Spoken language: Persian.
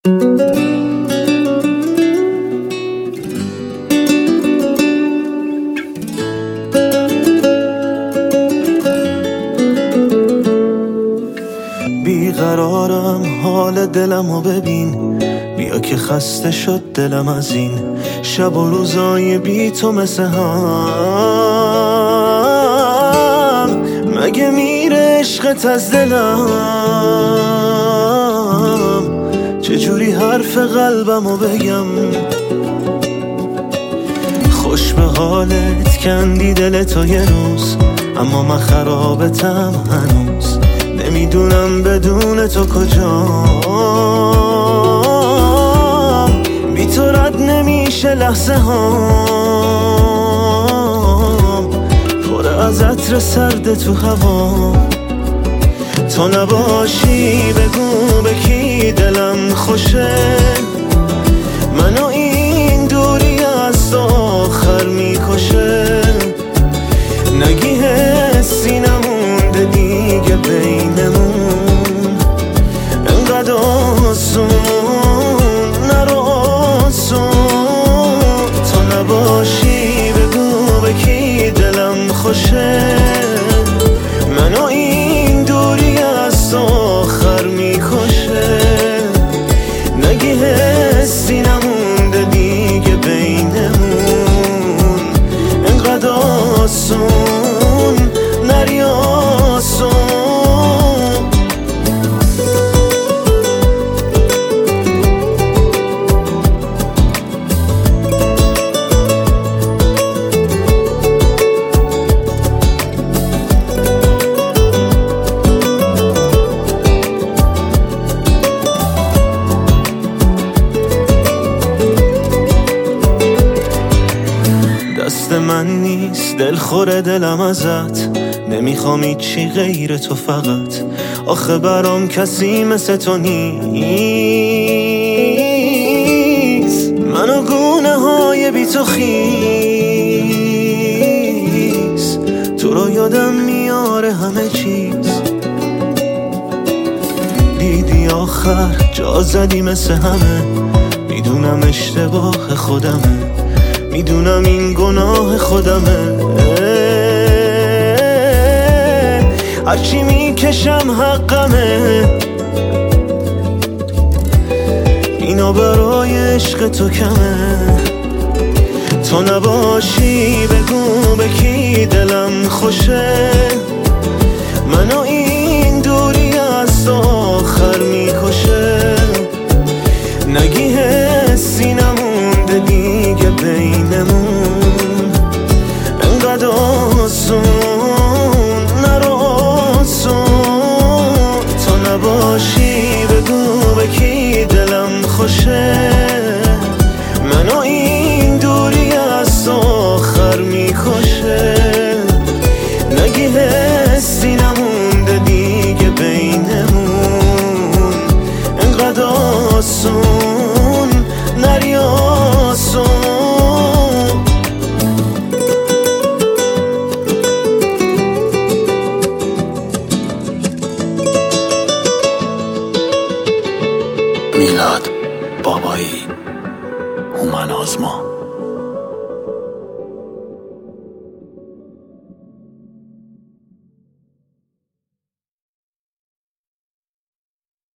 بیقرارم، حال دلمو ببین، بیا که خسته شد دلم از این شب و روزای بی تو مثل هم. مگه میره عشقت از دلم؟ چجوری حرف قلبمو بگم؟ خوش به حالت کندی دل تو یه روز، اما من خرابتم هنوز. نمیدونم بدون تو کجام، بی تو رد نمیشه لحظه هام، پر از عطر سرد تو هوا. تو نباشی بگو به کی دلم خوشه، منو این دوری از تو آخر میکشه. نگی حسی نمونده دیگه بینمون، انقدر آسون نرو آسون. تو نباشی بگو به کی دلم خوشه، منو این دوری از تو آخر میکشه. نگی حسی نمونده دیگه بینمون، انقدر آسون نری آسون. دست من نیست دلخور دلم ازت، نمیخوام هیچی غیر تو فقط. آخه برام کسی مثل تو نیست، منو گونه های بی تو خیس. تو رو یادم میاره همه چیز، دیدی آخر جا زدی مثل همه. میدونم اشتباه خودمه، میدونم این گناه خودمه. هرچی میکشم حقمه، اینا برای عشق تو کمه. تو نباشی بگو به کی دلم خوشه، منو این دوری از تو آخر میکشه. نگی حسی نمونده دیگه بینمون، انقدر آسون نرو آسون. تو نباشی بگو به کی دلم خوشه، منو این دوری از تو آخر میکشه. نگی حسی نمونده دیگه بینمون، انقدر آسون نری آسون. میلاد بابایی، هومن آزما.